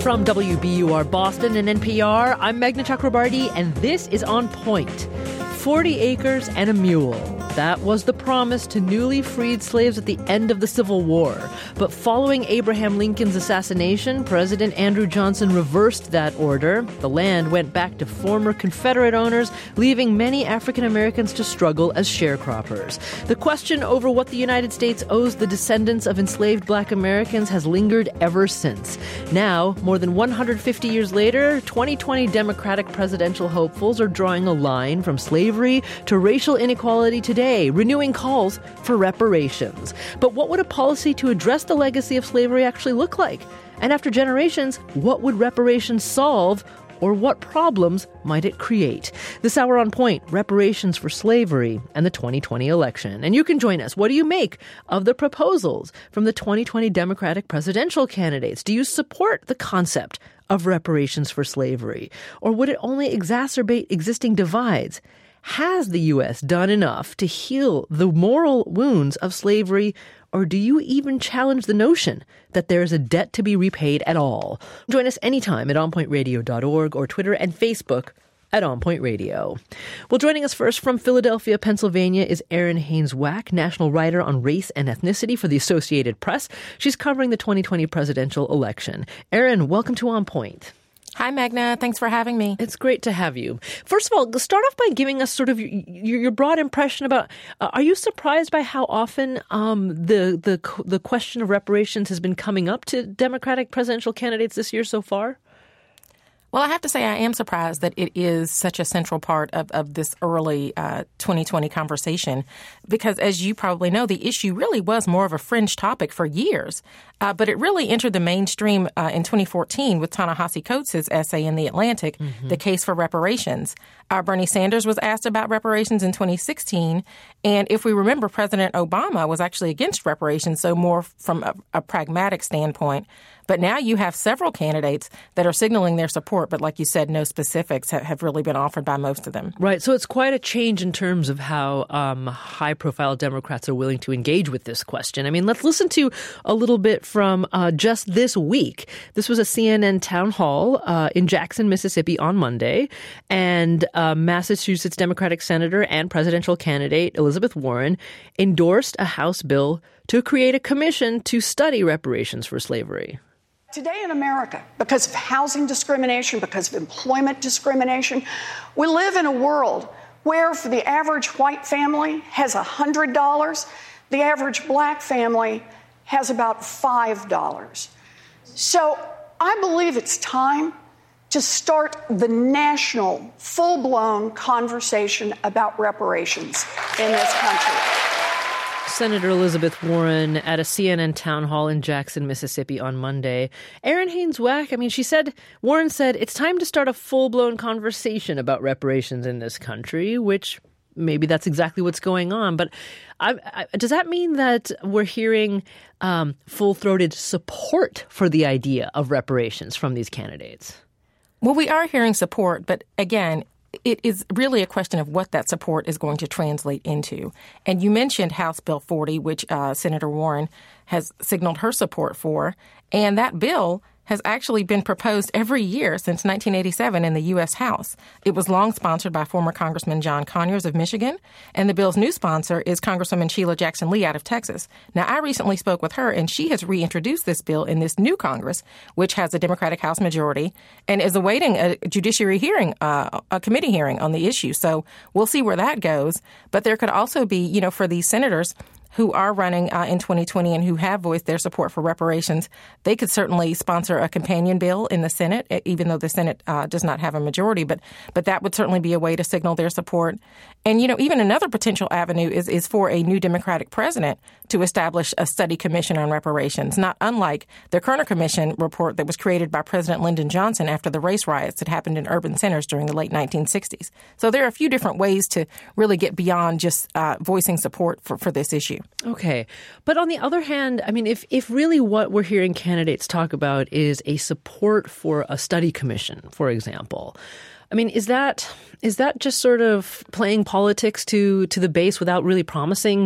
From WBUR Boston and NPR, I'm Meghna Chakrabarti, and this is On Point. 40 acres and a mule. That was the promise to newly freed slaves at the end of the Civil War. But following Abraham Lincoln's assassination, President Andrew Johnson reversed that order. The land went back to former Confederate owners, leaving many African Americans to struggle as sharecroppers. The question over what the United States owes the descendants of enslaved Black Americans has lingered ever since. Now, more than 150 years later, 2020 Democratic presidential hopefuls are drawing a line from slavery to racial inequality today, renewing calls for reparations. But what would a policy to address the legacy of slavery actually look like? And after generations, what would reparations solve, or what problems might it create? This hour on Point, reparations for slavery and the 2020 election. And you can join us. What do you make of the proposals from the 2020 Democratic presidential candidates? Do you support the concept of reparations for slavery? Or would it only exacerbate existing divides? Has the U.S. done enough to heal the moral wounds of slavery, or do you even challenge the notion that there is a debt to be repaid at all? Join us anytime at onpointradio.org or Twitter and Facebook at On Point Radio. Well, joining us first from Philadelphia, Pennsylvania is Erin Haynes-Wack, national writer on race and ethnicity for the Associated Press. She's covering the 2020 presidential election. Erin, welcome to On Point. Hi, Meghna. Thanks for having me. It's great to have you. First of all, start off by giving us sort of your broad impression about, are you surprised by how often the question of reparations has been coming up to Democratic presidential candidates this year so far? Well, I have to say I am surprised that it is such a central part of this early 2020 conversation because, as you probably know, the issue really was more of a fringe topic for years. But it really entered the mainstream in 2014 with Ta-Nehisi Coates' essay in The Atlantic, The Case for Reparations. Bernie Sanders was asked about reparations in 2016. And if we remember, President Obama was actually against reparations, so more from a pragmatic standpoint. But now you have several candidates that are signaling their support, but like you said, no specifics have really been offered by most of them. Right. So it's quite a change in terms of how high-profile Democrats are willing to engage with this question. I mean, let's listen to a little bit from just this week. This was a CNN town hall in Jackson, Mississippi on Monday, and Massachusetts Democratic Senator and presidential candidate Elizabeth Warren endorsed a House bill to create a commission to study reparations for slavery. Today in America, because of housing discrimination, because of employment discrimination, we live in a world where for the average white family has $100, the average Black family has about $5. So I believe it's time to start the national, full-blown conversation about reparations in this country. Senator Elizabeth Warren at a CNN town hall in Jackson, Mississippi on Monday. Erin Haynes-Wack, Warren said it's time to start a full-blown conversation about reparations in this country, which maybe that's exactly what's going on. But does that mean that we're hearing full-throated support for the idea of reparations from these candidates? Well, we are hearing support, but again, it is really a question of what that support is going to translate into. And you mentioned House Bill 40, which Senator Warren has signaled her support for. And that bill has actually been proposed every year since 1987 in the U.S. House. It was long sponsored by former Congressman John Conyers of Michigan, and the bill's new sponsor is Congresswoman Sheila Jackson Lee out of Texas. Now, I recently spoke with her, and she has reintroduced this bill in this new Congress, which has a Democratic House majority, and is awaiting a judiciary hearing, a committee hearing on the issue. So we'll see where that goes. But there could also be, for these senators who are running in 2020 and who have voiced their support for reparations, they could certainly sponsor a companion bill in the Senate, even though the Senate does not have a majority. But that would certainly be a way to signal their support. And, even another potential avenue is for a new Democratic president to establish a study commission on reparations, not unlike the Kerner Commission report that was created by President Lyndon Johnson after the race riots that happened in urban centers during the late 1960s. So there are a few different ways to really get beyond just voicing support for this issue. Okay. But on the other hand, if really what we're hearing candidates talk about is a support for a study commission, for example, is that just sort of playing politics to the base without really promising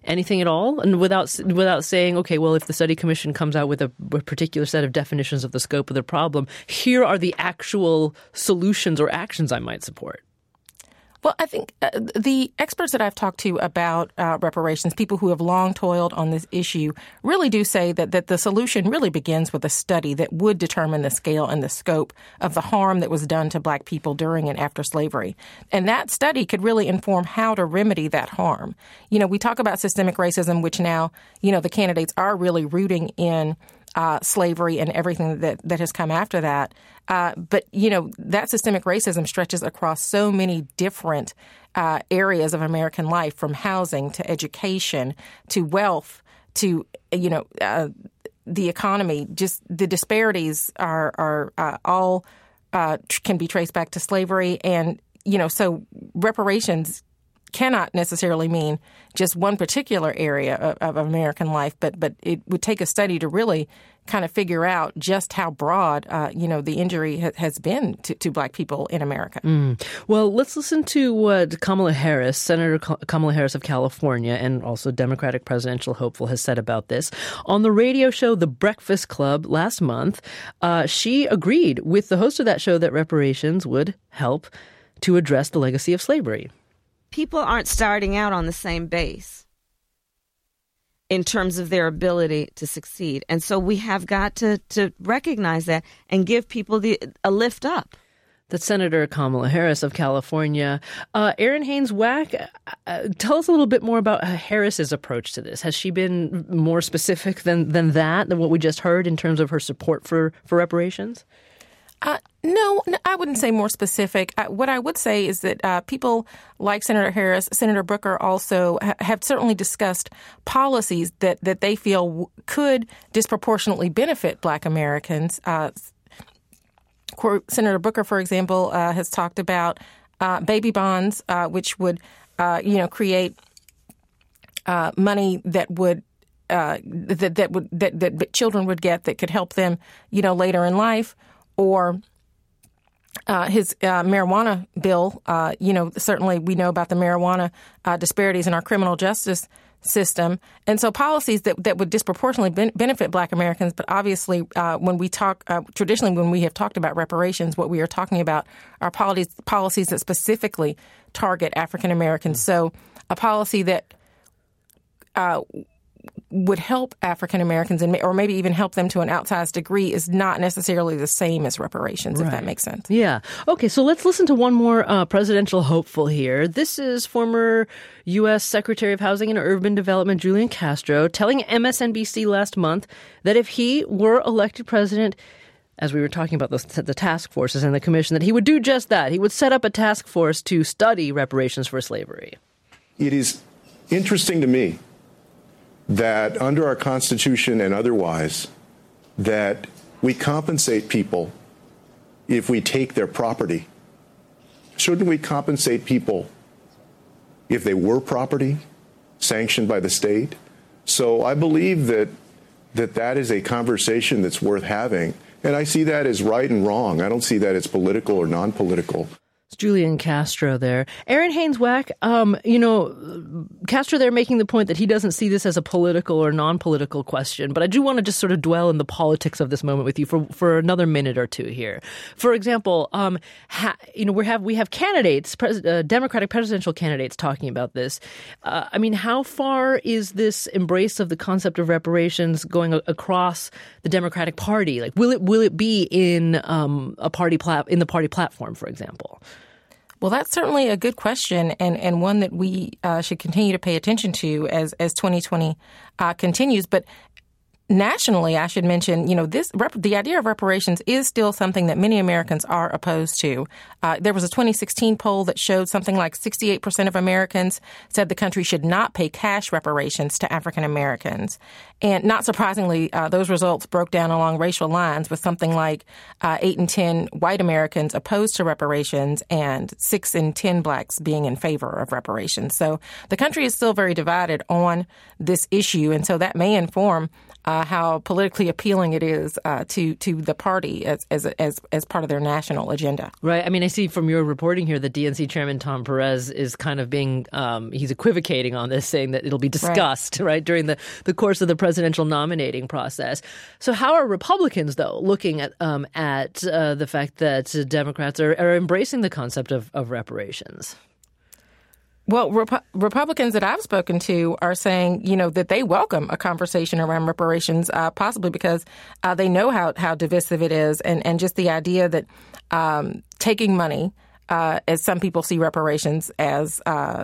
anything at all? And without saying, okay, well, if the study commission comes out with a particular set of definitions of the scope of the problem, here are the actual solutions or actions I might support. Well, I think the experts that I've talked to about reparations, people who have long toiled on this issue, really do say that the solution really begins with a study that would determine the scale and the scope of the harm that was done to Black people during and after slavery. And that study could really inform how to remedy that harm. You know, we talk about systemic racism, which now, you know, the candidates are really rooting in slavery and everything that has come after that. But, you know, that systemic racism stretches across so many different areas of American life, from housing to education to wealth to, you know, the economy. Just the disparities are all can be traced back to slavery. And, you know, so reparations cannot necessarily mean just one particular area of American life, but it would take a study to really kind of figure out just how broad, the injury has been to Black people in America. Well, let's listen to what Kamala Harris, Senator Kamala Harris of California, and also Democratic presidential hopeful, has said about this. On the radio show The Breakfast Club last month, she agreed with the host of that show that reparations would help to address the legacy of slavery. People aren't starting out on the same base in terms of their ability to succeed. And so we have got to recognize that and give people a lift up. That's Senator Kamala Harris of California. Erin Haynes-Wack, tell us a little bit more about Harris's approach to this. Has she been more specific than what we just heard in terms of her support for reparations? No, I wouldn't say more specific. What I would say is that people like Senator Harris, Senator Booker also have certainly discussed policies that they feel could disproportionately benefit Black Americans. Senator Booker, for example, has talked about baby bonds, which would, create money that would that children would get that could help them, later in life. Or his marijuana bill, certainly we know about the marijuana disparities in our criminal justice system. And so policies that would disproportionately benefit Black Americans. But obviously, when we talk, traditionally when we have talked about reparations, what we are talking about are policies that specifically target African Americans. So a policy that would help African Americans or maybe even help them to an outsized degree is not necessarily the same as reparations, if that makes sense. Yeah. Okay, so let's listen to one more presidential hopeful here. This is former U.S. Secretary of Housing and Urban Development Julian Castro telling MSNBC last month that if he were elected president, as we were talking about the task forces and the commission, that he would do just that. He would set up a task force to study reparations for slavery. It is interesting to me that under our Constitution and otherwise, that we compensate people if we take their property. Shouldn't we compensate people if they were property sanctioned by the state? So I believe that is a conversation that's worth having. And I see that as right and wrong. I don't see that as political or non-political. It's Julian Castro there. Erin Haynes-Wack, Castro there making the point that he doesn't see this as a political or non-political question, but I do want to just sort of dwell in the politics of this moment with you for another minute or two here. For example, we have candidates, Democratic presidential candidates talking about this. How far is this embrace of the concept of reparations going across the Democratic Party? Like, will it be in the party platform, for example? Well, that's certainly a good question and one that we should continue to pay attention to as 2020 continues. But nationally, I should mention, the idea of reparations is still something that many Americans are opposed to. There was a 2016 poll that showed something like 68% of Americans said the country should not pay cash reparations to African Americans. And not surprisingly, those results broke down along racial lines, with something like 8 in 10 white Americans opposed to reparations and 6 in 10 blacks being in favor of reparations. So the country is still very divided on this issue. And so that may inform how politically appealing it is to the party as part of their national agenda. Right. I mean, I see from your reporting here that DNC Chairman Tom Perez is kind of being he's equivocating on this, saying that it'll be discussed right during the course of the presidential nominating process. So how are Republicans, though, looking at the fact that Democrats are embracing the concept of reparations? Well, Republicans that I've spoken to are saying, that they welcome a conversation around reparations, possibly because they know how divisive it is, and just the idea that taking money, as some people see reparations as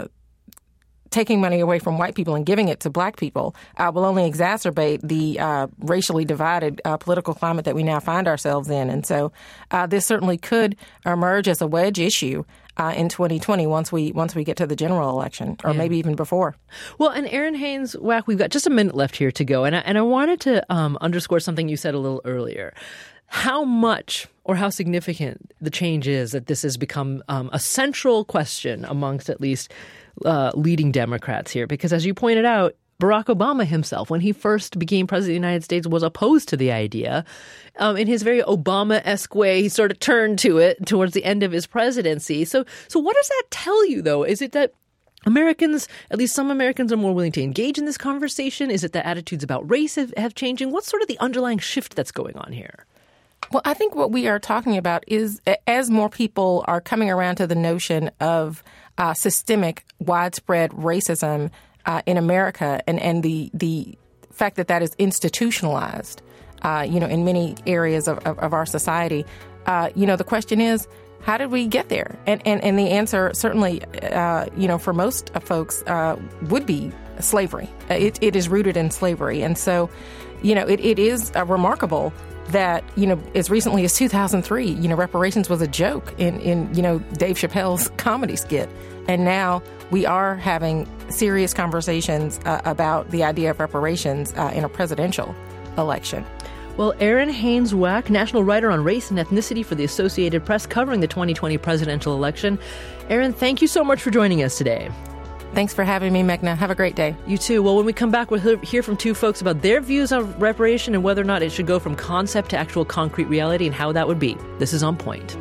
taking money away from white people and giving it to black people, will only exacerbate the racially divided political climate that we now find ourselves in. And so this certainly could emerge as a wedge issue in 2020 once we get to the general election, or maybe even before. Well, and Erin Haynes-Wack, we've got just a minute left here to go, and I wanted to underscore something you said a little earlier. How much or how significant the change is that this has become a central question amongst at least leading Democrats here, because as you pointed out, Barack Obama himself, when he first became president of the United States, was opposed to the idea. In his very Obama-esque way, he sort of turned to it towards the end of his presidency. So what does that tell you, though? Is it that Americans, at least some Americans, are more willing to engage in this conversation? Is it that attitudes about race have changed? What's sort of the underlying shift that's going on here? Well, I think what we are talking about is as more people are coming around to the notion of systemic, widespread racism in America, and the fact that is institutionalized, in many areas of our society, the question is, how did we get there? And the answer certainly, for most folks, would be slavery. It is rooted in slavery. And so, it is remarkable that, as recently as 2003, reparations was a joke in Dave Chappelle's comedy skit. And now we are having serious conversations about the idea of reparations in a presidential election. Well, Erin Haynes-Wack, national writer on race and ethnicity for the Associated Press, covering the 2020 presidential election. Erin, thank you so much for joining us today. Thanks for having me, Meghna. Have a great day. You too. Well, when we come back, we'll hear from two folks about their views on reparation and whether or not it should go from concept to actual concrete reality and how that would be. This is On Point.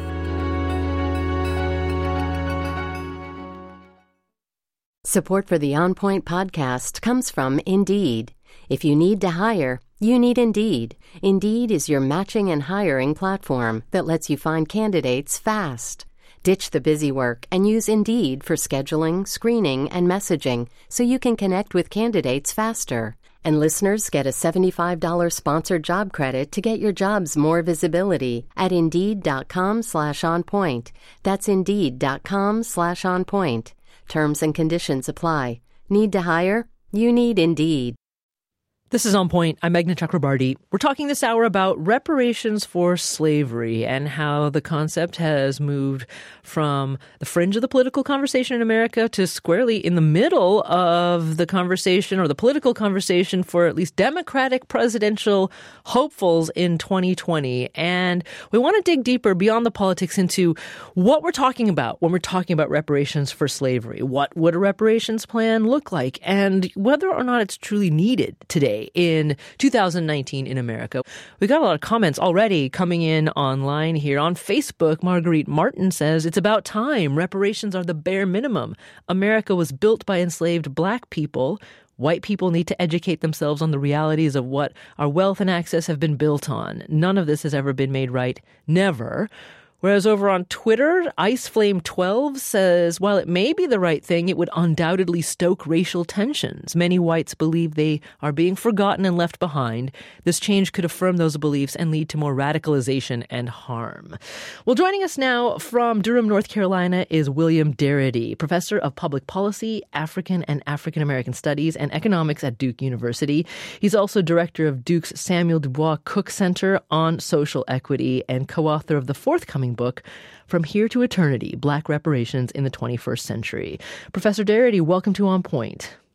Support for the On Point podcast comes from Indeed. If you need to hire, you need Indeed. Indeed is your matching and hiring platform that lets you find candidates fast. Ditch the busy work and use Indeed for scheduling, screening, and messaging so you can connect with candidates faster. And listeners get a $75 sponsored job credit to get your jobs more visibility at Indeed.com/onpoint. That's Indeed.com/onpoint. Terms and conditions apply. Need to hire? You need Indeed. This is On Point. I'm Meghna Chakrabarti. We're talking this hour about reparations for slavery and how the concept has moved from the fringe of the political conversation in America to squarely in the middle of the conversation, or the political conversation, for at least Democratic presidential hopefuls in 2020. And we want to dig deeper beyond the politics into what we're talking about when we're talking about reparations for slavery. What would a reparations plan look like, and whether or not it's truly needed today in 2019 in America. We got a lot of comments already coming in online here. On Facebook, Marguerite Martin says, it's about time. Reparations are the bare minimum. America was built by enslaved black people. White people need to educate themselves on the realities of what our wealth and access have been built on. None of this has ever been made right. Never. Whereas over on Twitter, IceFlame12 says, while it may be the right thing, it would undoubtedly stoke racial tensions. Many whites believe they are being forgotten and left behind. This change could affirm those beliefs and lead to more radicalization and harm. Well, joining us now from Durham, North Carolina, is William Darity, professor of public policy, African and African American studies, and economics at Duke University. He's also director of Duke's Samuel Dubois Cook Center on Social Equity and co-author of the forthcoming book, From Here to Eternity, Black Reparations in the 21st Century. Professor Darity, welcome to On Point.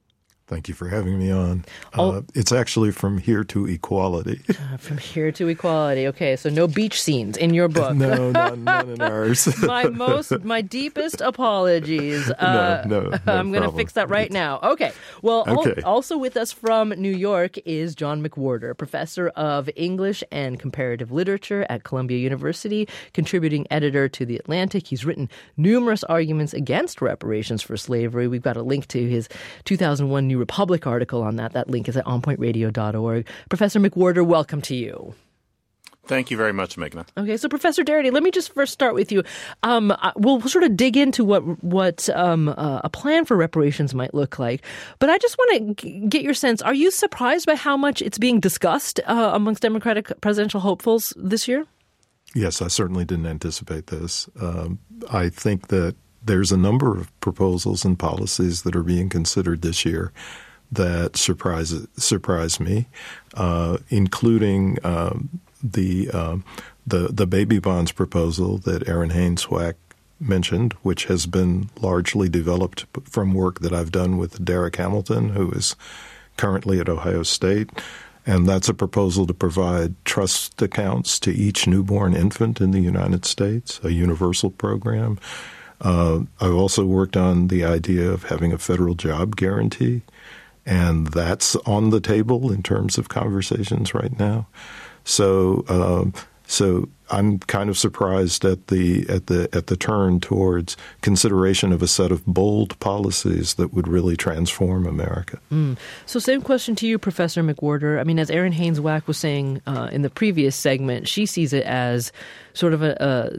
Thank you for having me on. It's actually From Here to Equality. From Here to Equality. Okay, so no beach scenes in your book. No, none in ours. my deepest apologies. No I'm going to fix that right now. Okay. Well, also with us from New York is John McWhorter, professor of English and Comparative Literature at Columbia University, contributing editor to The Atlantic. He's written numerous arguments against reparations for slavery. We've got a link to his 2001 New Republic article on that. That link is at onpointradio.org. Professor McWhorter, welcome to you. Thank you very much, Meghna. Okay, so Professor Darity, let me just first start with you. We'll sort of dig into what a plan for reparations might look like. But I just want to get your sense. Are you surprised by how much it's being discussed amongst Democratic presidential hopefuls this year? Yes, I certainly didn't anticipate this. I think that there's a number of proposals and policies that are being considered this year that surprise me, including the baby bonds proposal that Aaron Haynes-Wack mentioned, which has been largely developed from work that I've done with Derek Hamilton, who is currently at Ohio State. And that's a proposal to provide trust accounts to each newborn infant in the United States, a universal program. I've also worked on the idea of having a federal job guarantee, and that's on the table in terms of conversations right now. So I'm kind of surprised at the turn towards consideration of a set of bold policies that would really transform America. So same question to you, Professor McWhorter. I mean, as Aaron Haynes-Wack was saying in the previous segment, she sees it as sort of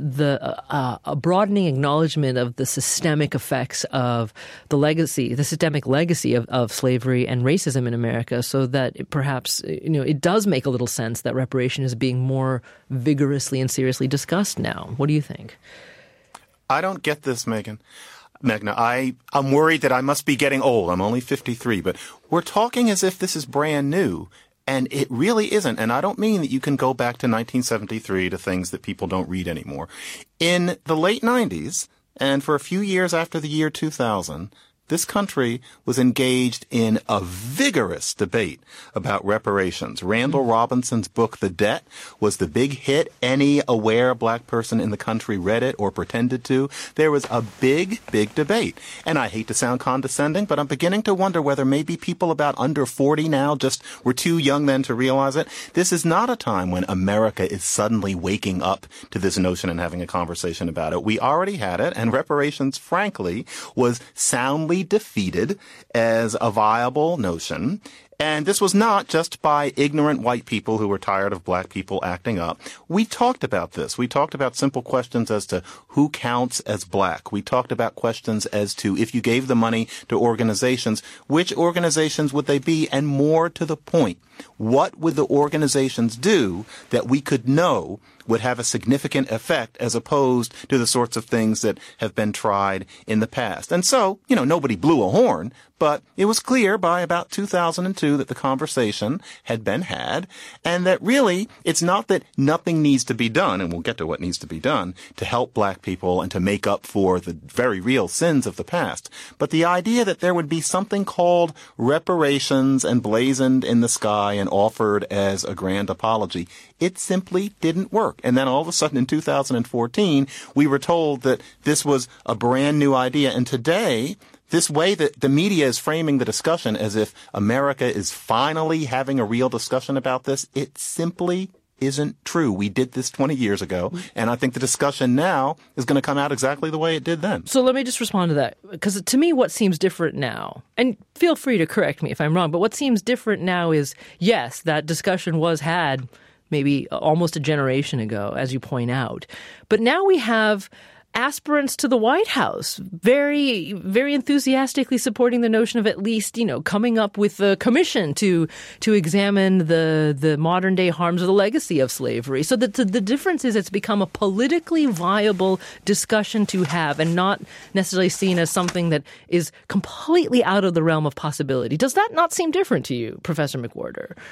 a broadening acknowledgement of the systemic effects of the systemic legacy of slavery and racism in America, so that perhaps it does make a little sense that reparation is being more vigorously and seriously discussed now. What do you think? I don't get this, Meghna. I'm worried that I must be getting old. I'm only 53, but we're talking as if this is brand new. And it really isn't. And I don't mean that you can go back to 1973 to things that people don't read anymore. In the late 90s, and for a few years after the year 2000, this country was engaged in a vigorous debate about reparations. Randall Robinson's book, The Debt, was the big hit. Any aware black person in the country read it or pretended to. There was a big, big debate. And I hate to sound condescending, but I'm beginning to wonder whether maybe people about under 40 now just were too young then to realize it. This is not a time when America is suddenly waking up to this notion and having a conversation about it. We already had it, and reparations, frankly, was soundly defeated as a viable notion. And this was not just by ignorant white people who were tired of black people acting up. We talked about this. We talked about simple questions as to who counts as black. We talked about questions as to if you gave the money to organizations, which organizations would they be? And more to the point, what would the organizations do that we could know would have a significant effect as opposed to the sorts of things that have been tried in the past? And so, nobody blew a horn, but it was clear by about 2002 that the conversation had been had, and that really it's not that nothing needs to be done, and we'll get to what needs to be done to help black people and to make up for the very real sins of the past, but the idea that there would be something called reparations emblazoned in the sky and offered as a grand apology. It simply didn't work. And then all of a sudden in 2014, we were told that this was a brand new idea. And today, this way that the media is framing the discussion as if America is finally having a real discussion about this, it simply isn't true. We did this 20 years ago, and I think the discussion now is going to come out exactly the way it did then. So let me just respond to that, because to me what seems different now, and feel free to correct me if I'm wrong, but what seems different now is, yes, that discussion was had maybe almost a generation ago, as you point out. But now we have aspirants to the White House very, very enthusiastically supporting the notion of at least, coming up with a commission to examine the modern day harms of the legacy of slavery. So the difference is it's become a politically viable discussion to have and not necessarily seen as something that is completely out of the realm of possibility. Does that not seem different to you, Professor McWhorter?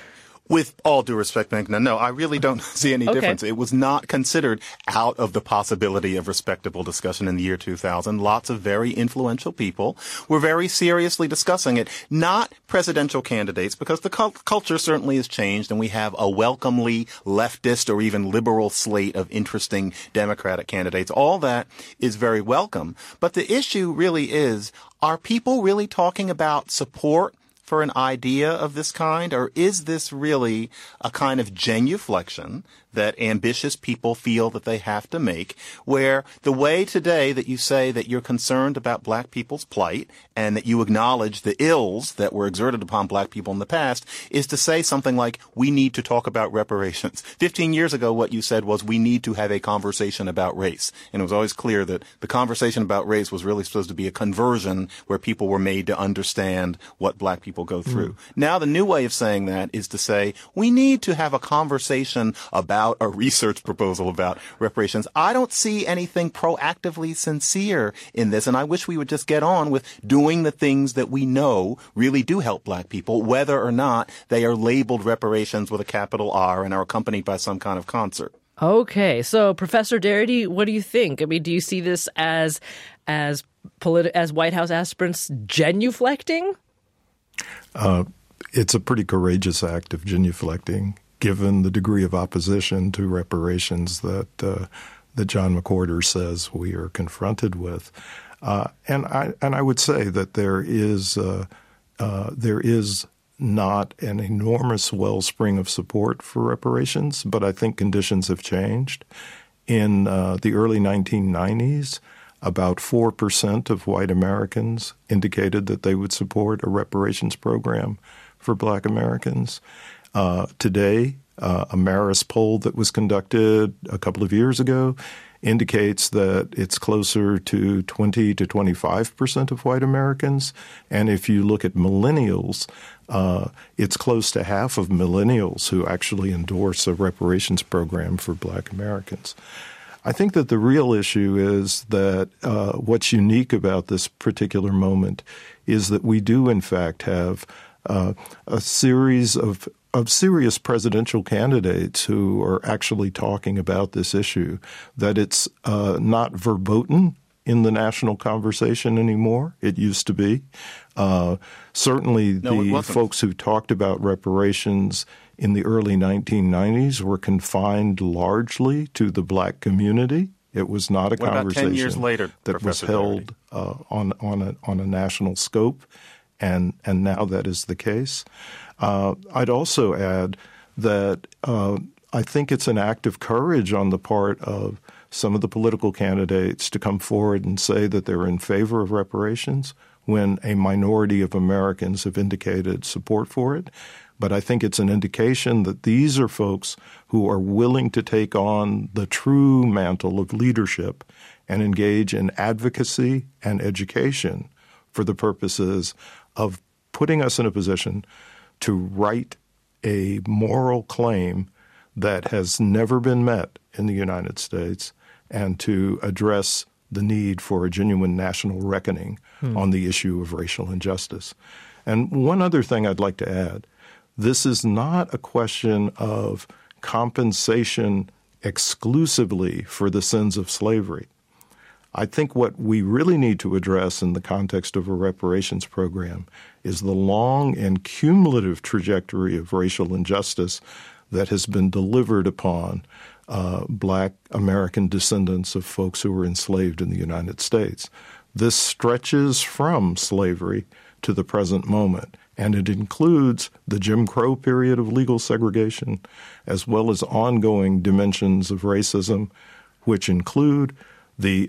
With all due respect, Meghna, no, I really don't see any difference. It was not considered out of the possibility of respectable discussion in the year 2000. Lots of very influential people were very seriously discussing it, not presidential candidates, because the culture certainly has changed, and we have a welcomely leftist or even liberal slate of interesting Democratic candidates. All that is very welcome. But the issue really is, are people really talking about support for an idea of this kind, or is this really a kind of genuflection that ambitious people feel that they have to make, where the way today that you say that you're concerned about black people's plight and that you acknowledge the ills that were exerted upon black people in the past is to say something like, we need to talk about reparations. 15 years ago, what you said was, we need to have a conversation about race. And it was always clear that the conversation about race was really supposed to be a conversion where people were made to understand what black people go through. Now, the new way of saying that is to say, we need to have a conversation about a research proposal about reparations. I don't see anything proactively sincere in this, and I wish we would just get on with doing the things that we know really do help black people, whether or not they are labeled reparations with a capital R and are accompanied by some kind of concert. Okay, so Professor Darity, what do you think? I mean, do you see this as White House aspirants genuflecting? It's a pretty courageous act of genuflecting, given the degree of opposition to reparations that John McWhorter says we are confronted with. And I would say that there is not an enormous wellspring of support for reparations, but I think conditions have changed. In the early 1990s, about 4% of white Americans indicated that they would support a reparations program for black Americans. Today, a Marist poll that was conducted a couple of years ago indicates that it's closer to 20 to 25% of white Americans. And if you look at millennials, it's close to half of millennials who actually endorse a reparations program for black Americans. I think that the real issue is that what's unique about this particular moment is that we do, in fact, have a series of serious presidential candidates who are actually talking about this issue, that it's not verboten in the national conversation anymore. It used to be. Certainly the folks who talked about reparations in the early 1990s were confined largely to the black community. It was not a conversation 10 years later, that was held on a national scope, and now that is the case. I'd also add that I think it's an act of courage on the part of some of the political candidates to come forward and say that they're in favor of reparations when a minority of Americans have indicated support for it. But I think it's an indication that these are folks who are willing to take on the true mantle of leadership and engage in advocacy and education for the purposes of putting us in a position to right a moral claim that has never been met in the United States and to address the need for a genuine national reckoning on the issue of racial injustice. And one other thing I'd like to add, this is not a question of compensation exclusively for the sins of slavery. I think what we really need to address in the context of a reparations program is the long and cumulative trajectory of racial injustice that has been delivered upon black American descendants of folks who were enslaved in the United States. This stretches from slavery to the present moment, and it includes the Jim Crow period of legal segregation, as well as ongoing dimensions of racism, which include the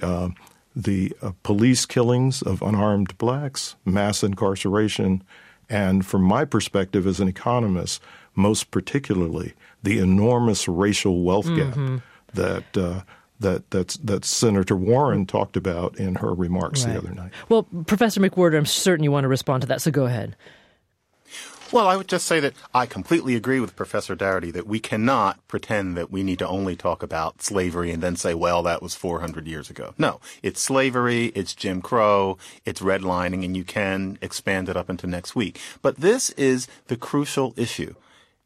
police killings of unarmed blacks, mass incarceration, and from my perspective as an economist, most particularly the enormous racial wealth gap that Senator Warren talked about in her remarks the other night. Well, Professor McWhorter, I'm certain you want to respond to that, so go ahead. Well, I would just say that I completely agree with Professor Darity that we cannot pretend that we need to only talk about slavery and then say, well, that was 400 years ago. No, it's slavery, it's Jim Crow, it's redlining, and you can expand it up into next week. But this is the crucial issue.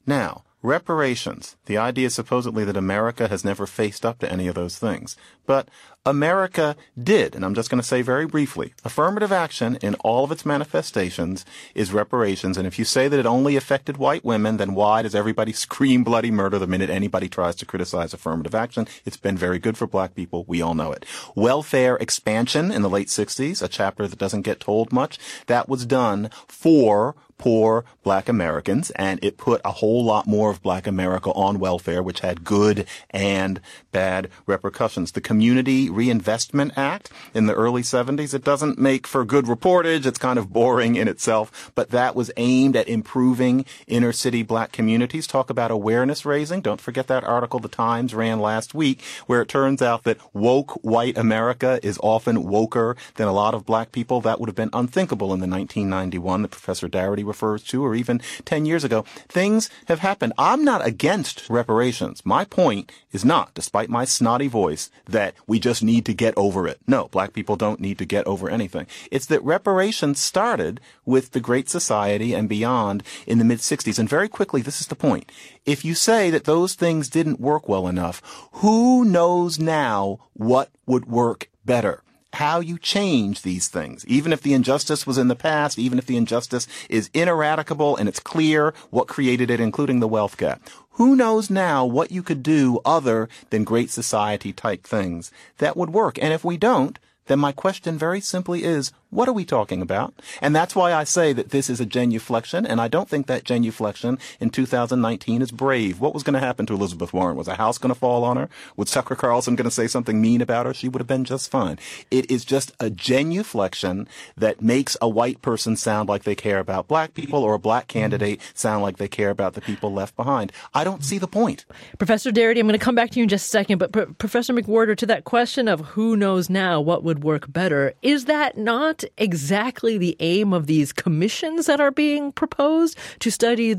Now, reparations. The idea is supposedly that America has never faced up to any of those things. But America did, and I'm just going to say very briefly, affirmative action in all of its manifestations is reparations. And if you say that it only affected white women, then why does everybody scream bloody murder the minute anybody tries to criticize affirmative action? It's been very good for black people. We all know it. Welfare expansion in the late 60s, a chapter that doesn't get told much, that was done for poor black Americans, and it put a whole lot more of black America on welfare, which had good and bad repercussions. The Community Reinvestment Act in the early 70s, it doesn't make for good reportage. It's kind of boring in itself, but that was aimed at improving inner city black communities. Talk about awareness raising. Don't forget that article the Times ran last week, where it turns out that woke white America is often woker than a lot of black people. That would have been unthinkable in the 1991 that Professor Darity refers to, or even 10 years ago. Things have happened. I'm not against reparations. My point is not, despite my snotty voice, that we just need to get over it. No, black people don't need to get over anything. It's that reparations started with the Great Society and beyond in the mid-60s. And very quickly, this is the point. If you say that those things didn't work well enough, who knows now what would work better? How you change these things. Even if the injustice was in the past, even if the injustice is ineradicable and it's clear what created it, including the wealth gap. Who knows now what you could do other than Great Society type things that would work? And if we don't, then my question very simply is, what are we talking about? And that's why I say that this is a genuflection, and I don't think that genuflection in 2019 is brave. What was going to happen to Elizabeth Warren? Was a house going to fall on her? Was Tucker Carlson going to say something mean about her? She would have been just fine. It is just a genuflection that makes a white person sound like they care about black people, or a black candidate sound like they care about the people left behind. I don't see the point. Professor Darity, I'm going to come back to you in just a second, but Professor McWhorter, to that question of who knows now what would work better, is that not exactly the aim of these commissions that are being proposed to study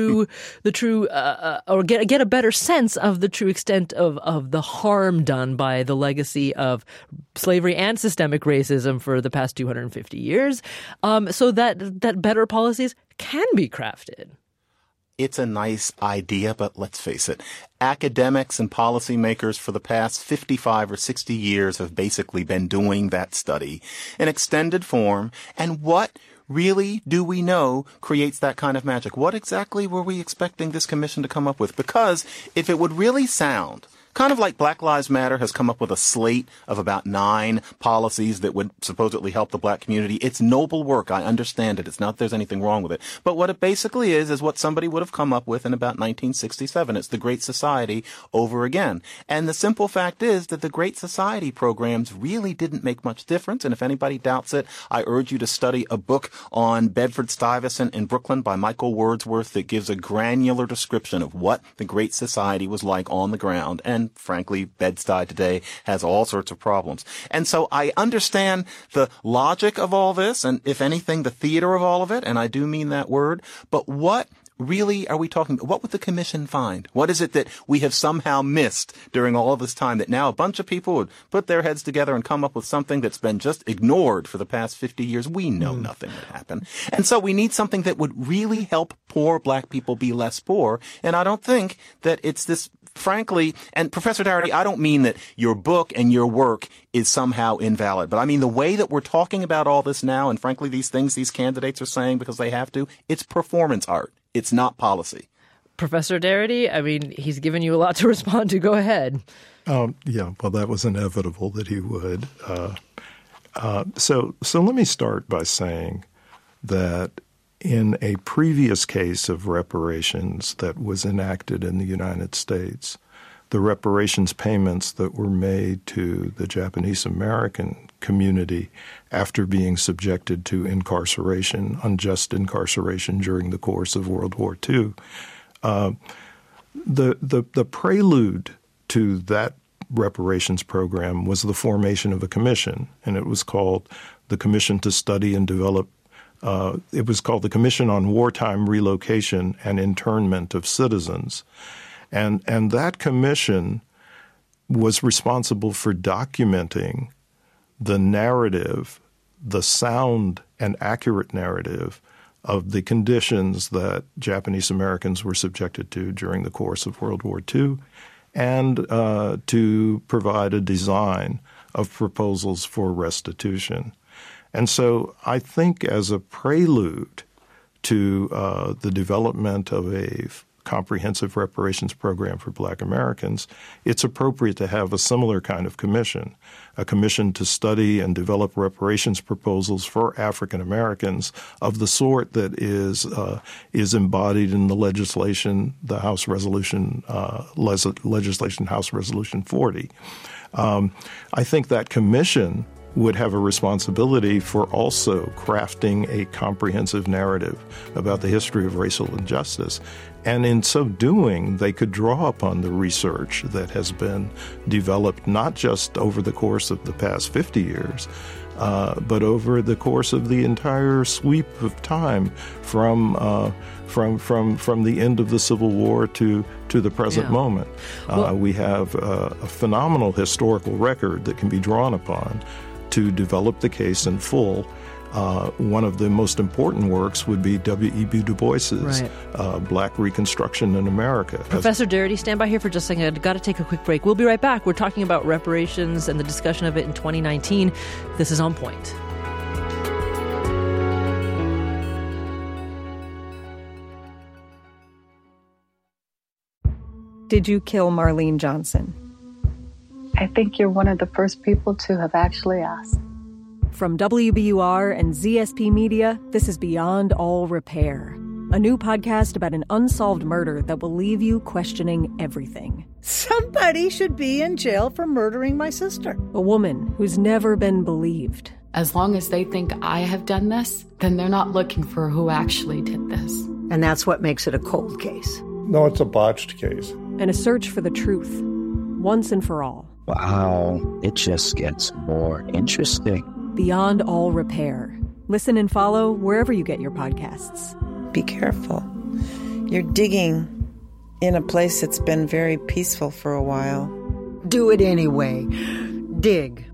or get a better sense of the true extent of the harm done by the legacy of slavery and systemic racism for the past 250 years, so that better policies can be crafted? It's a nice idea, but let's face it. Academics and policymakers for the past 55 or 60 years have basically been doing that study in extended form. And what really do we know creates that kind of magic? What exactly were we expecting this commission to come up with? Because if it would really sound kind of like Black Lives Matter has come up with a slate of about 9 policies that would supposedly help the black community. It's noble work. I understand it. It's not that there's anything wrong with it. But what it basically is what somebody would have come up with in about 1967. It's the Great Society over again. And the simple fact is that the Great Society programs really didn't make much difference. And if anybody doubts it, I urge you to study a book on Bedford-Stuyvesant in Brooklyn by Michael Wordsworth that gives a granular description of what the Great Society was like on the ground. And frankly, Bed-Stuy today has all sorts of problems. And so I understand the logic of all this, and if anything, the theater of all of it, and I do mean that word. But what really are we talking about? What would the commission find? What is it that we have somehow missed during all of this time that now a bunch of people would put their heads together and come up with something that's been just ignored for the past 50 years? We know nothing would happen. And so we need something that would really help poor black people be less poor. And I don't think that it's this, frankly, and Professor Darity, I don't mean that your book and your work is somehow invalid, but I mean the way that we're talking about all this now, and frankly these things these candidates are saying because they have to, it's performance art. It's not policy. Professor Darity, I mean, he's given you a lot to respond to. Go ahead. Yeah, well, that was inevitable that he would. So let me start by saying that in a previous case of reparations that was enacted in the United States, the reparations payments that were made to the Japanese American community after being subjected to incarceration, unjust incarceration during the course of World War II, the prelude to that reparations program was the formation of a commission, and it was called the Commission to Study and Develop. It was called the Commission on Wartime Relocation and Internment of Citizens. And that commission was responsible for documenting the narrative, the sound and accurate narrative of the conditions that Japanese Americans were subjected to during the course of World War II, and to provide a design of proposals for restitution. And so I think as a prelude to the development of a comprehensive reparations program for Black Americans, it's appropriate to have a similar kind of commission, a commission to study and develop reparations proposals for African Americans of the sort that is embodied in the legislation, the House Resolution, legislation House Resolution 40. I think that commission would have a responsibility for also crafting a comprehensive narrative about the history of racial injustice. And in so doing, they could draw upon the research that has been developed not just over the course of the past 50 years, but over the course of the entire sweep of time from the end of the Civil War to the present moment. We have a phenomenal historical record that can be drawn upon to develop the case in full. One of the most important works would be W.E.B. Du Bois's Black Reconstruction in America. Professor Darity, stand by here for just a second. I've got to take a quick break. We'll be right back. We're talking about reparations and the discussion of it in 2019. This is On Point. Did you kill Marlene Johnson? I think you're one of the first people to have actually asked. From WBUR and ZSP Media, this is Beyond All Repair, a new podcast about an unsolved murder that will leave you questioning everything. Somebody should be in jail for murdering my sister. A woman who's never been believed. As long as they think I have done this, then they're not looking for who actually did this. And that's what makes it a cold case. No, it's a botched case. And a search for the truth, once and for all. Wow, it just gets more interesting. Beyond All Repair. Listen and follow wherever you get your podcasts. Be careful. You're digging in a place that's been very peaceful for a while. Do it anyway. Dig.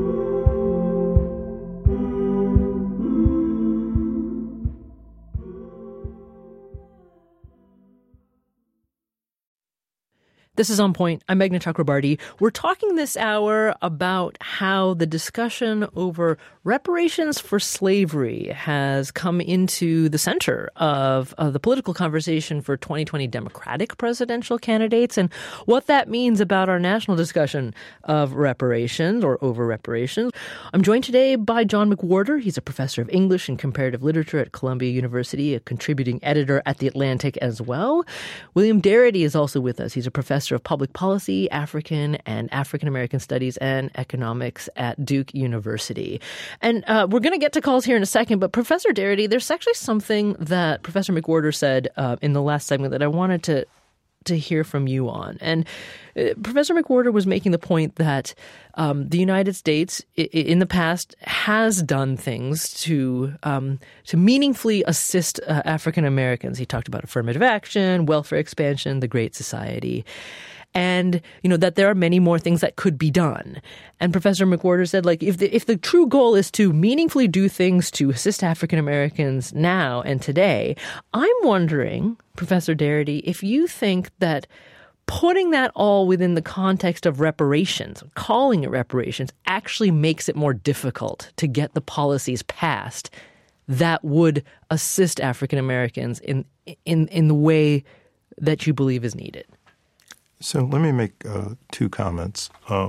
This is On Point. I'm Meghna Chakrabarty. We're talking this hour about how the discussion over reparations for slavery has come into the center of the political conversation for 2020 Democratic presidential candidates and what that means about our national discussion of reparations or over reparations. I'm joined today by John McWhorter. He's a professor of English and comparative literature at Columbia University, a contributing editor at The Atlantic as well. William Darity is also with us. He's a professor of public policy, African and African American studies, and economics at Duke University. And we're going to get to calls here in a second, but Professor Darity, there's actually something that Professor McWhorter said in the last segment that I wanted to hear from you on. And Professor McWhorter was making the point that the United States in the past has done things to meaningfully assist African Americans. He talked about affirmative action, welfare expansion, the Great Society. And, that there are many more things that could be done. And Professor McWhorter said, if the true goal is to meaningfully do things to assist African Americans now and today, I'm wondering, Professor Darity, if you think that putting that all within the context of reparations, calling it reparations, actually makes it more difficult to get the policies passed that would assist African Americans in the way that you believe is needed. So let me make two comments.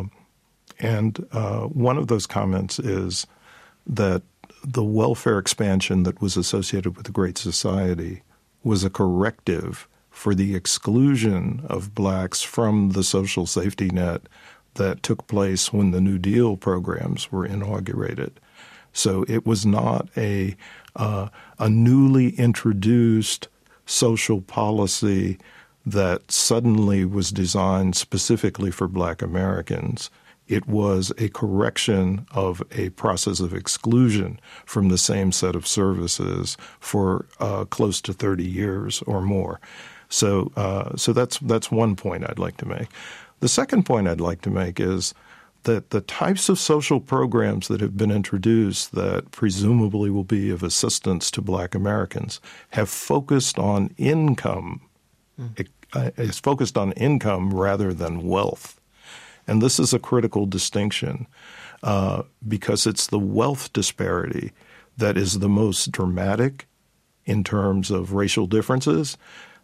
And one of those comments is that the welfare expansion that was associated with the Great Society was a corrective for the exclusion of blacks from the social safety net that took place when the New Deal programs were inaugurated. So it was not a newly introduced social policy that suddenly was designed specifically for Black Americans. It was a correction of a process of exclusion from the same set of services for close to 30 years or more. So that's one point I'd like to make. The second point I'd like to make is that the types of social programs that have been introduced that presumably will be of assistance to Black Americans have focused on income. It's focused on income rather than wealth. And this is a critical distinction because it's the wealth disparity that is the most dramatic in terms of racial differences.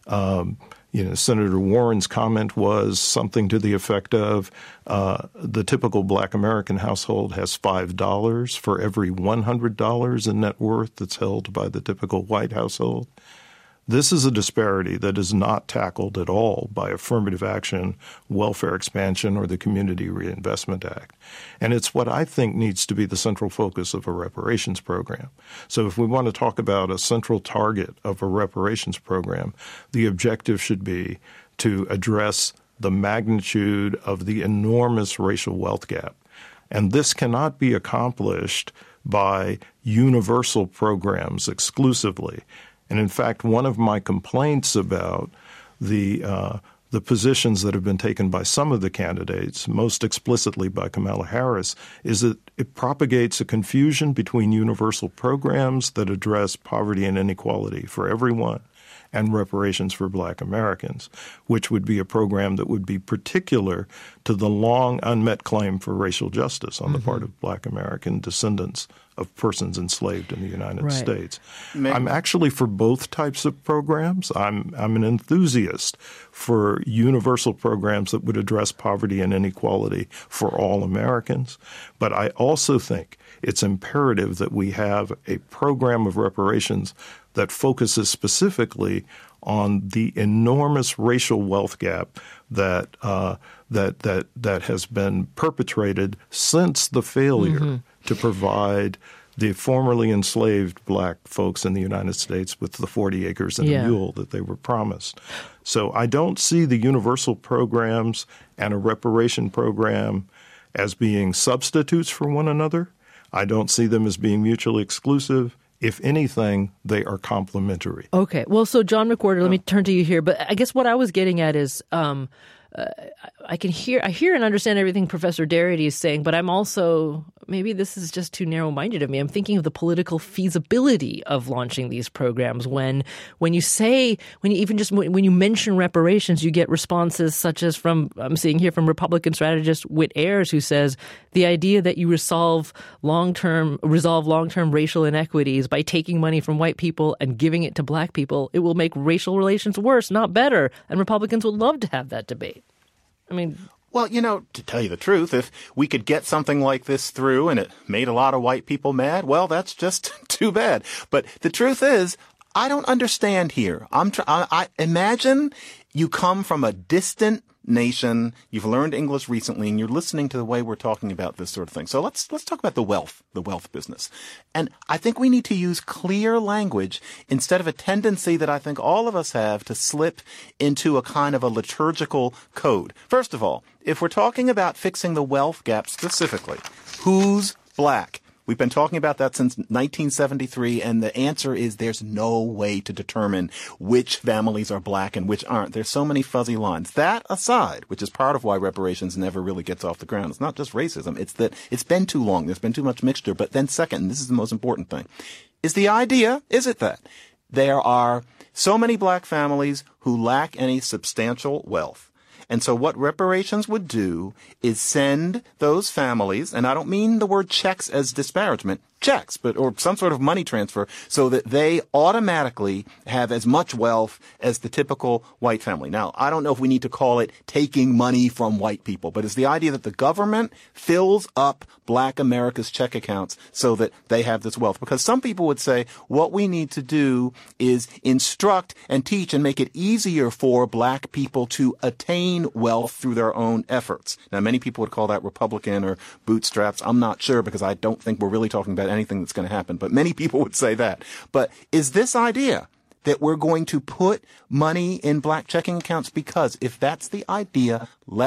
Senator Warren's comment was something to the effect of the typical Black American household has $5 for every $100 in net worth that's held by the typical white household. This is a disparity that is not tackled at all by affirmative action, welfare expansion, or the Community Reinvestment Act. And it's what I think needs to be the central focus of a reparations program. So if we want to talk about a central target of a reparations program, the objective should be to address the magnitude of the enormous racial wealth gap. And this cannot be accomplished by universal programs exclusively. And in fact, one of my complaints about the positions that have been taken by some of the candidates, most explicitly by Kamala Harris, is that it propagates a confusion between universal programs that address poverty and inequality for everyone and reparations for Black Americans, which would be a program that would be particular to the long unmet claim for racial justice on the part of Black American descendants of persons enslaved in the United States. I'm actually for both types of programs. I'm an enthusiast for universal programs that would address poverty and inequality for all Americans. But I also think it's imperative that we have a program of reparations that focuses specifically on the enormous racial wealth gap that has been perpetrated since the failure to provide the formerly enslaved Black folks in the United States with the 40 acres and a mule that they were promised. So I don't see the universal programs and a reparation program as being substitutes for one another. I don't see them as being mutually exclusive. If anything, they are complementary. Okay. Well, so John McWhorter, let me turn to you here. But I guess what I was getting at is I hear and understand everything Professor Darity is saying, but I'm also, maybe this is just too narrow-minded of me. I'm thinking of the political feasibility of launching these programs. When you mention reparations, you get responses such as I'm seeing here from Republican strategist Whit Ayers, who says the idea that you resolve long-term racial inequities by taking money from white people and giving it to Black people, it will make racial relations worse, not better. And Republicans would love to have that debate. I mean, well, to tell you the truth, if we could get something like this through and it made a lot of white people mad, well, that's just too bad. But the truth is, I don't understand here. I imagine you come from a distant nation, you've learned English recently, and you're listening to the way we're talking about this sort of thing. So let's talk about the wealth business. And I think we need to use clear language instead of a tendency that I think all of us have to slip into a kind of a liturgical code. First of all, if we're talking about fixing the wealth gap specifically, who's Black? We've been talking about that since 1973, and the answer is there's no way to determine which families are Black and which aren't. There's so many fuzzy lines. That aside, which is part of why reparations never really gets off the ground, it's not just racism. It's that it's been too long. There's been too much mixture. But then second, and this is the most important thing, is it that there are so many Black families who lack any substantial wealth? And so what reparations would do is send those families, and I don't mean the word checks as disparagement, checks, or some sort of money transfer, so that they automatically have as much wealth as the typical white family. Now, I don't know if we need to call it taking money from white people, but it's the idea that the government fills up Black America's check accounts so that they have this wealth. Because some people would say what we need to do is instruct and teach and make it easier for Black people to attain wealth through their own efforts. Now, many people would call that Republican or bootstraps. I'm not sure, because I don't think we're really talking about anything that's going to happen, but many people would say that. But is this idea that we're going to put money in Black checking accounts? Because if that's the idea, let's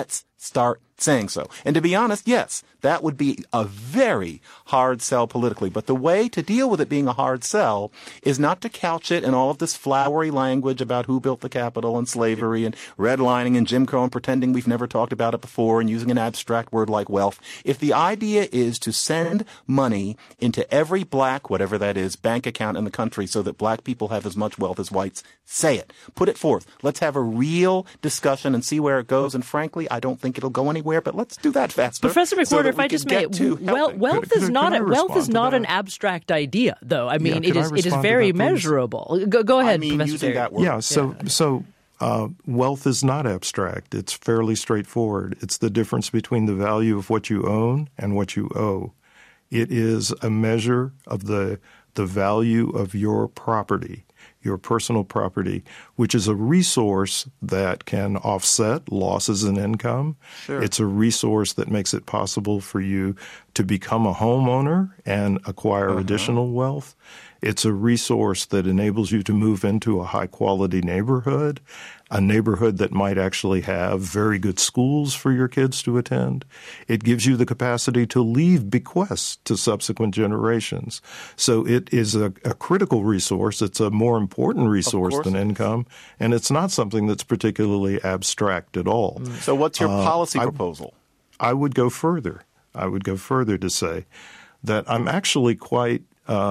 start saying so. And to be honest, yes, that would be a very hard sell politically. But the way to deal with it being a hard sell is not to couch it in all of this flowery language about who built the Capitol and slavery and redlining and Jim Crow and pretending we've never talked about it before and using an abstract word like wealth. If the idea is to send money into every black, whatever that is, bank account in the country so that black people have as much wealth as whites, say it. Put it forth. Let's have a real discussion and see where it goes. And frankly, I don't think it'll go anywhere, but let's do that faster. Professor McWhorter, if I just may, wealth is not an abstract idea, though. I mean, it is very measurable. Go ahead, Professor Derry. Yeah, so wealth is not abstract. It's fairly straightforward. It's the difference between the value of what you own and what you owe. It is a measure of the value of your property, your personal property, which is a resource that can offset losses in income. Sure. It's a resource that makes it possible for you to become a homeowner and acquire additional wealth. It's a resource that enables you to move into a high-quality neighborhood, a neighborhood that might actually have very good schools for your kids to attend. It gives you the capacity to leave bequests to subsequent generations. So it is a critical resource. It's a more important resource than income, and it's not something that's particularly abstract at all. So what's your policy proposal? I would go further. I would go further to say that I'm actually quite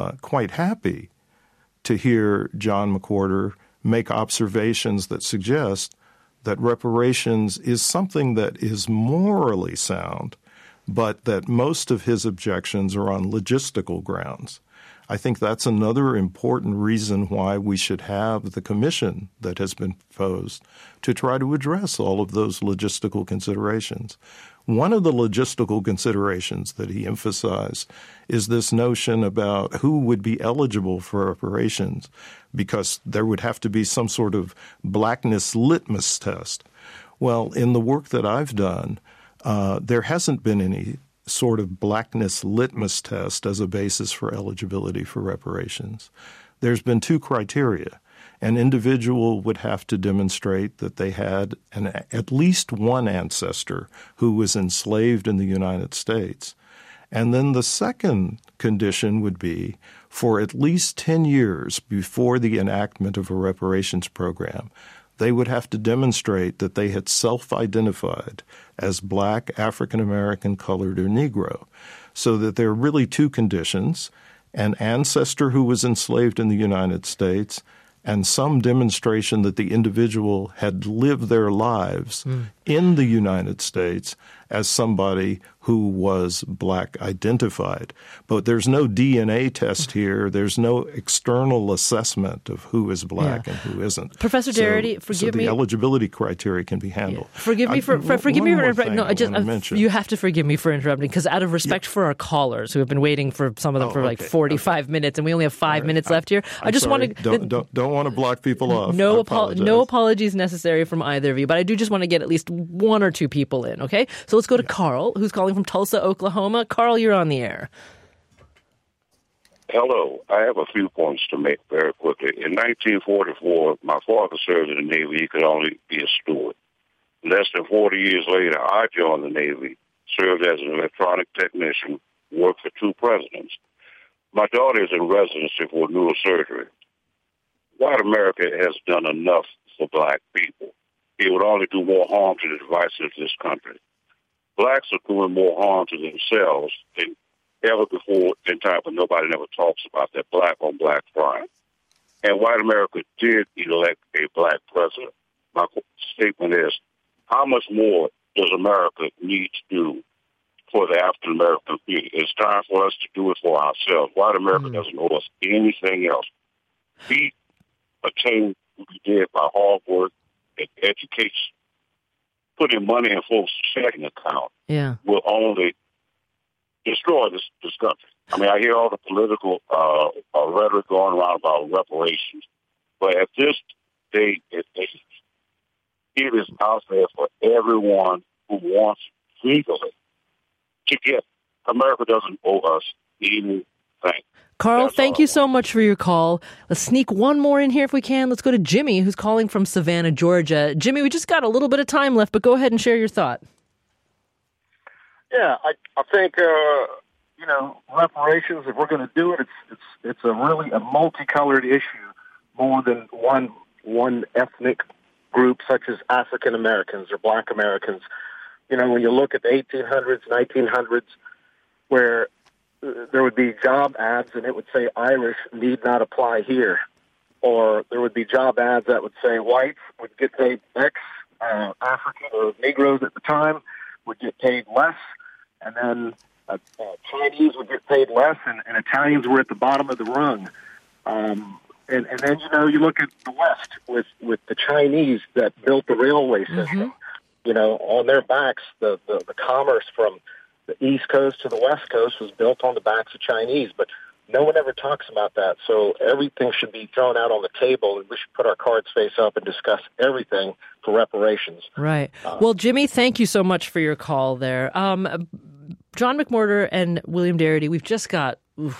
happy to hear John McWhorter make observations that suggest that reparations is something that is morally sound, but that most of his objections are on logistical grounds. I think that's another important reason why we should have the commission that has been proposed to try to address all of those logistical considerations. One of the logistical considerations that he emphasized is this notion about who would be eligible for reparations, because there would have to be some sort of blackness litmus test. Well, in the work that I've done, there hasn't been any sort of blackness litmus test as a basis for eligibility for reparations. There's been two criteria. An individual would have to demonstrate that they had at least one ancestor who was enslaved in the United States. And then the second condition would be for at least 10 years before the enactment of a reparations program, they would have to demonstrate that they had self-identified as black, African American, colored, or Negro. So that there are really two conditions: an ancestor who was enslaved in the United States and some demonstration that the individual had lived their lives in the United States as somebody who was black identified. But there's no DNA test here. There's no external assessment of who is black and who isn't. Professor Darity, forgive me. So the eligibility criteria can be handled. Forgive me for interrupting. No, you have to forgive me for interrupting, because out of respect for our callers who have been waiting for some of them for 45 minutes, and we only have 5 minutes left here. I just want to don't want to block people off. No apologies necessary from either of you, but I do just want to get at least one or two people in. Okay, so let's go to Carl, who's calling from Tulsa, Oklahoma. Carl, you're on the air. Hello. I have a few points to make very quickly. In 1944, my father served in the Navy. He could only be a steward. Less than 40 years later, I joined the Navy, served as an electronic technician, worked for 2 presidents. My daughter is in residency for neurosurgery. White America has done enough for black people. It would only do more harm to the devices of this country. Blacks are doing more harm to themselves than ever before in time, but nobody never talks about that black-on-black crime. And white America did elect a black president. My statement is, how much more does America need to do for the African-American community? It's time for us to do it for ourselves. White America doesn't owe us anything else. We attain what we did by hard work and education. Putting money in folks' checking account will only destroy this country. I mean, I hear all the political rhetoric going around about reparations, but at this date, it is out there for everyone who wants legally to get. America doesn't owe us anything. Carl, thank you so much for your call. Let's sneak one more in here if we can. Let's go to Jimmy, who's calling from Savannah, Georgia. Jimmy, we just got a little bit of time left, but go ahead and share your thought. Yeah, I think reparations. If we're going to do it, it's a really a multicolored issue, more than one ethnic group such as African Americans or Black Americans. When you look at the 1800s, 1900s, where there would be job ads and it would say Irish need not apply here, or there would be job ads that would say whites would get paid X, African or Negroes at the time would get paid less, and then Chinese would get paid less, and Italians were at the bottom of the rung. And then, you look at the West with the Chinese that built the railway system. On their backs, the commerce from the East Coast to the West Coast was built on the backs of Chinese, but no one ever talks about that. So everything should be thrown out on the table, and we should put our cards face up and discuss everything for reparations. Right. Well, Jimmy, thank you so much for your call there. John McWhorter and William Darity, we've just got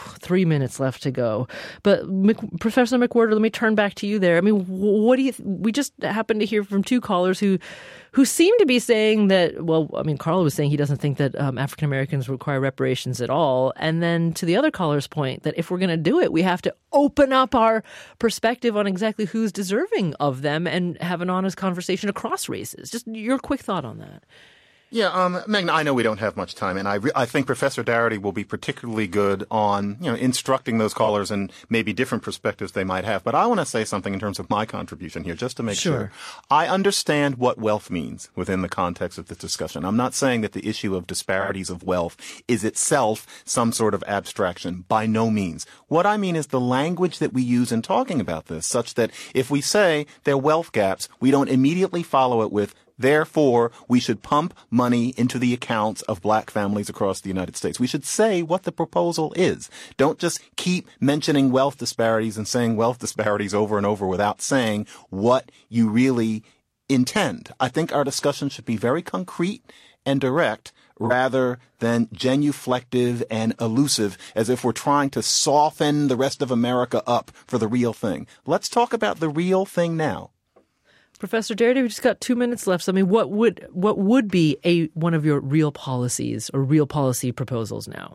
3 minutes left to go. But Professor McWhorter, let me turn back to you there. I mean, what do you? We just happened to hear from two callers who seem to be saying that. Well, I mean, Carl was saying he doesn't think that African Americans require reparations at all, and then to the other caller's point that if we're going to do it, we have to open up our perspective on exactly who's deserving of them and have an honest conversation across races. Just your quick thought on that. Yeah, Magna, I know we don't have much time, and I think Professor Darity will be particularly good on, instructing those callers and maybe different perspectives they might have. But I want to say something in terms of my contribution here, just to make sure. I understand what wealth means within the context of this discussion. I'm not saying that the issue of disparities of wealth is itself some sort of abstraction. By no means. What I mean is the language that we use in talking about this, such that if we say there are wealth gaps, we don't immediately follow it with therefore, we should pump money into the accounts of black families across the United States. We should say what the proposal is. Don't just keep mentioning wealth disparities and saying wealth disparities over and over without saying what you really intend. I think our discussion should be very concrete and direct rather than genuflective and elusive as if we're trying to soften the rest of America up for the real thing. Let's talk about the real thing now. Professor Darity, we just got 2 minutes left. So, I mean, what would be one of your real policies or real policy proposals now?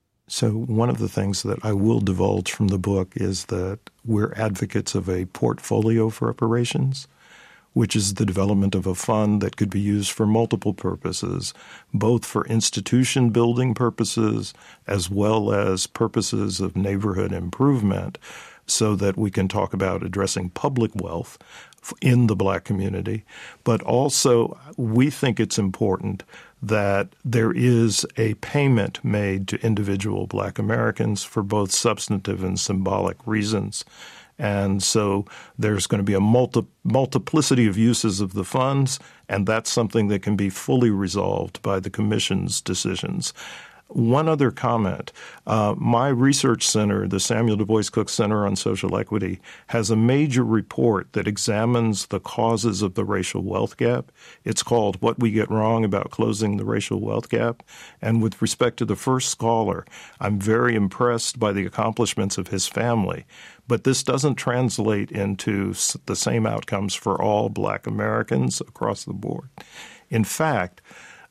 So one of the things that I will divulge from the book is that we're advocates of a portfolio for reparations, which is the development of a fund that could be used for multiple purposes, both for institution building purposes as well as purposes of neighborhood improvement, so that we can talk about addressing public wealth in the black community. But also, we think it's important that there is a payment made to individual black Americans for both substantive and symbolic reasons. And so there's going to be a multiplicity of uses of the funds, and that's something that can be fully resolved by the Commission's decisions. One other comment. My research center, the Samuel Du Bois Cook Center on Social Equity, has a major report that examines the causes of the racial wealth gap. It's called What We Get Wrong About Closing the Racial Wealth Gap. And with respect to the first scholar, I'm very impressed by the accomplishments of his family. But this doesn't translate into the same outcomes for all black Americans across the board. In fact,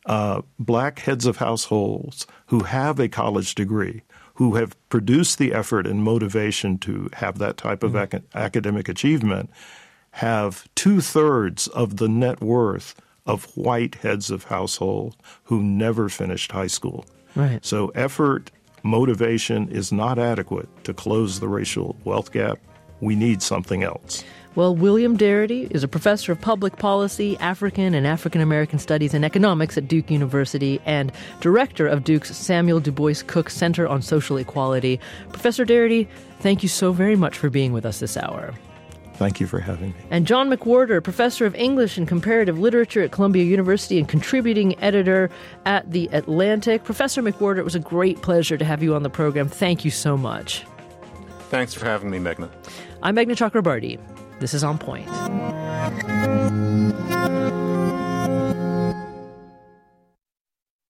black heads of households who have a college degree, who have produced the effort and motivation to have that type of academic achievement, have 2/3 of the net worth of white heads of household who never finished high school. Right. So effort, motivation is not adequate to close the racial wealth gap. We need something else. Well, William Darity is a professor of public policy, African and African American studies and economics at Duke University and director of Duke's Samuel Du Bois Cook Center on Social Equality. Professor Darity, thank you so very much for being with us this hour. Thank you for having me. And John McWhorter, professor of English and Comparative Literature at Columbia University and contributing editor at The Atlantic. Professor McWhorter, it was a great pleasure to have you on the program. Thank you so much. Thanks for having me, Meghna. I'm Meghna Chakrabarty. This is On Point.